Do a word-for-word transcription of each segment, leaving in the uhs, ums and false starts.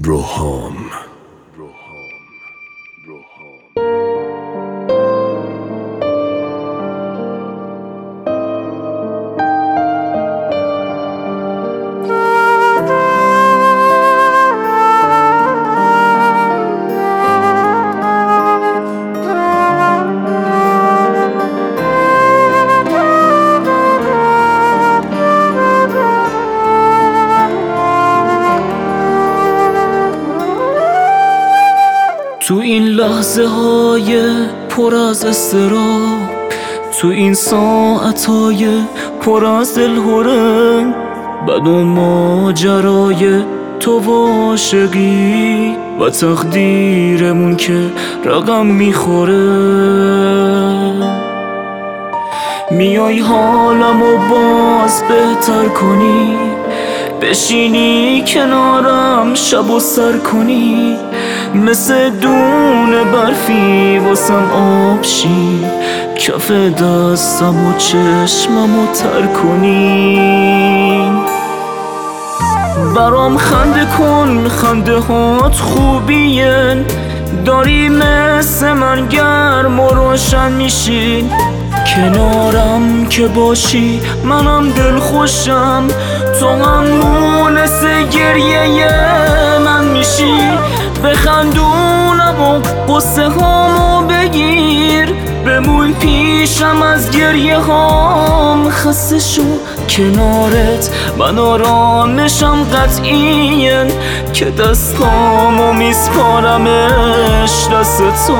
روحام. تو این لحظه های پر از اضطراب، تو این ساعت های پر از دلهره، بد و ماجرای تو و عاشقی و تقدیرمون که رقم میخوره، میای حالمو باز بهتر کنی، بشینی کنارم شب و سر کنی، مثل دونه برفی واسم آب شی، کف دستم و چشممو تر کنی. برام خنده کن، خنده هات خوبیه، داری مثل من گرم و روشن میشی، کنارم که باشی منم دل خوشم، تو هم مونس گریه من میشی، بخندونم و قصه هامو بگیر، بمون پیشم از گریه هام، خسته شو کنارت من آرامشم قطعیه، که دستامو میسپارمش دست تو.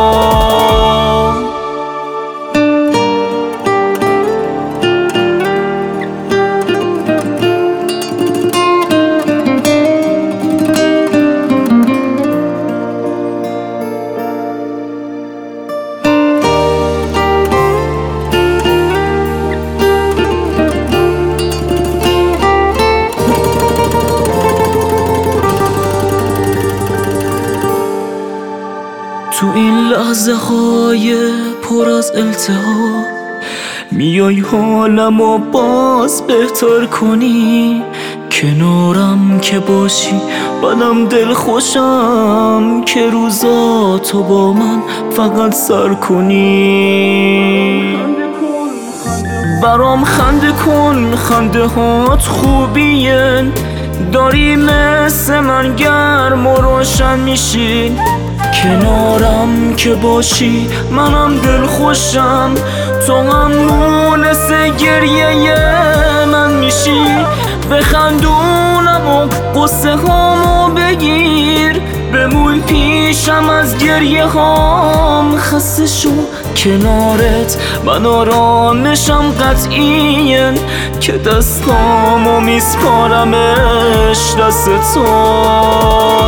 تو این لحظه های پر از التهاب، میای حالمو باز بهتر کنی، کنارم که باشی بدم دل خوشم، که روزاتو با من فقط سر کنی. برام خنده کن، خنده هات خوبیه، داری مثل من گرم و روشن میشی، کنارم که باشی منم دل خوشم، تو هم مونس گریه من میشی، بخندونم و قصه هامو بگیر، بمون پیشم از گریه هام، خسته شو کنارت من آرامشم قطعیه، که دستامو میسپارمش دست تو.